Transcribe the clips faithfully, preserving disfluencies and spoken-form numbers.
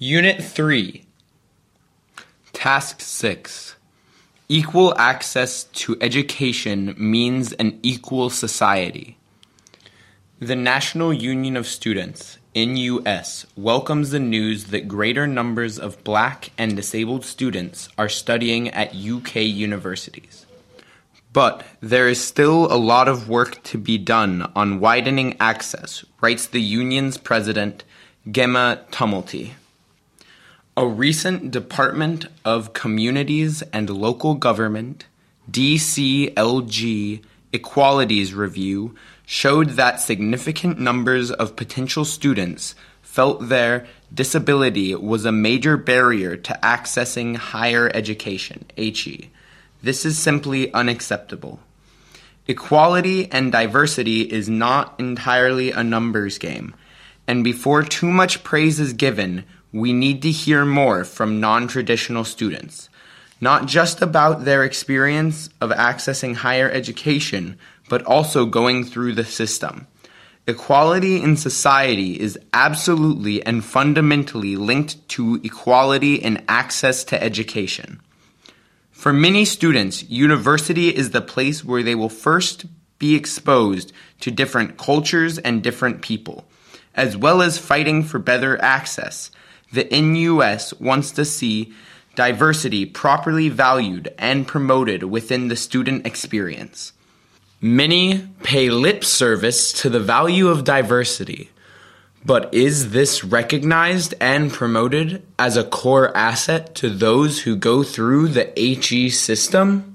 Unit three. Task six. Equal access to education means an equal society. The National Union of Students, N U S, welcomes the news that greater numbers of Black and disabled students are studying at U K universities. But there is still a lot of work to be done on widening access, writes the union's president, Gemma Tumulty. A recent Department of Communities and Local Government, D C L G, Equalities Review showed that significant numbers of potential students felt their disability was a major barrier to accessing higher education, H E. This is simply unacceptable. Equality and diversity is not entirely a numbers game, and before too much praise is given, we need to hear more from non-traditional students, not just about their experience of accessing higher education, but also going through the system. Equality in society is absolutely and fundamentally linked to equality in access to education. For many students, university is the place where they will first be exposed to different cultures and different people, as well as fighting for better access. The N U S wants to see diversity properly valued and promoted within the student experience. Many pay lip service to the value of diversity, but is this recognized and promoted as a core asset to those who go through the H E system?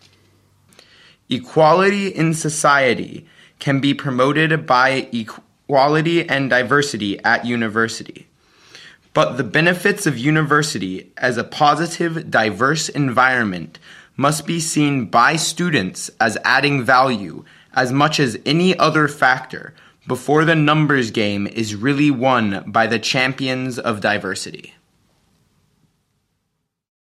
Equality in society can be promoted by equality and diversity at university. But the benefits of university as a positive, diverse environment must be seen by students as adding value as much as any other factor before the numbers game is really won by the champions of diversity.